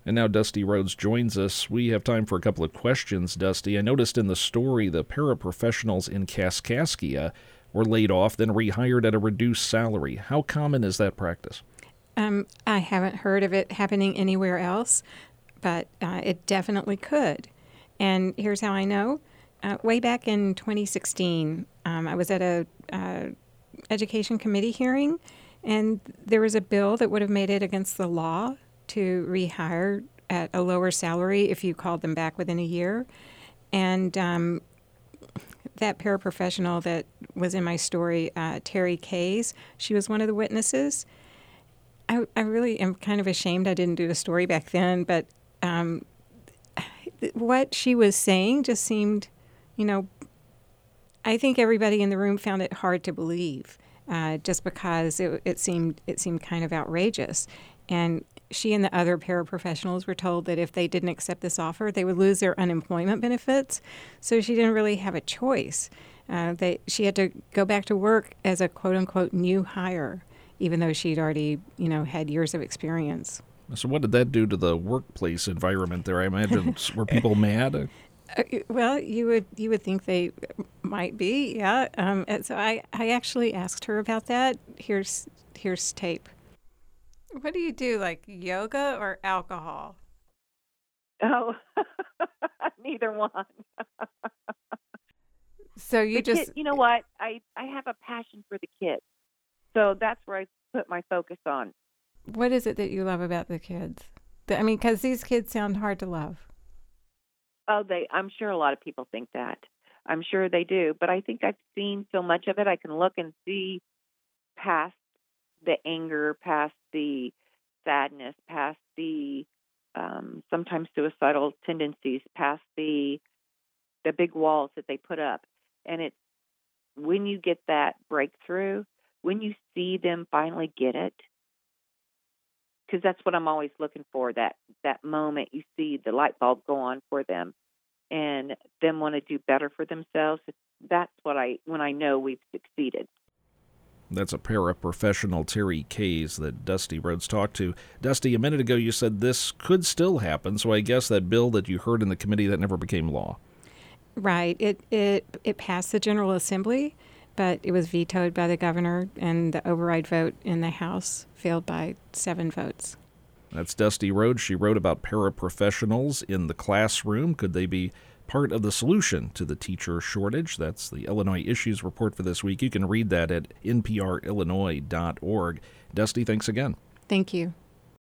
And now Dusty Rhodes joins us. We have time for a couple of questions, Dusty. I noticed in the story the paraprofessionals in Kaskaskia were laid off, then rehired at a reduced salary. How common is that practice? I haven't heard of it happening anywhere else, but it definitely could. And here's how I know. Way back in 2016, I was at a education committee hearing, and there was a bill that would have made it against the law to rehire at a lower salary if you called them back within a year. And that paraprofessional that was in my story, Terry Kays, she was one of the witnesses. I really am kind of ashamed I didn't do a story back then, but what she was saying just seemed, I think everybody in the room found it hard to believe, just because it seemed kind of outrageous. And she and the other paraprofessionals were told that if they didn't accept this offer, they would lose their unemployment benefits. So she didn't really have a choice. She had to go back to work as a quote-unquote new hire, even though she'd already, had years of experience. So what did that do to the workplace environment there? I imagine, were people mad? Well, you would think they might be, yeah. And so I actually asked her about that. Here's tape. What do you do, like yoga or alcohol? Oh, neither one. So you you know what? I have a passion for the kids. So that's where I put my focus on. What is it that you love about the kids? Because these kids sound hard to love. Oh, I'm sure a lot of people think that. I'm sure they do. But I think I've seen so much of it, I can look and see past the anger, past the sadness, past the sometimes suicidal tendencies, past the big walls that they put up. And it's when you get that breakthrough, when you see them finally get it, because that's what I'm always looking for, that moment you see the light bulb go on for them and them want to do better for themselves. That's when I know we've succeeded. That's a paraprofessional, Terry Kays, that Dusty Rhodes talked to. Dusty, a minute ago you said this could still happen, so I guess that bill that you heard in the committee, that never became law. Right. It passed the General Assembly, but it was vetoed by the governor, and the override vote in the House failed by 7 votes. That's Dusty Rhodes. She wrote about paraprofessionals in the classroom. Could they be part of the solution to the teacher shortage? That's the Illinois Issues Report for this week. You can read that at nprillinois.org. Dusty, thanks again. Thank you.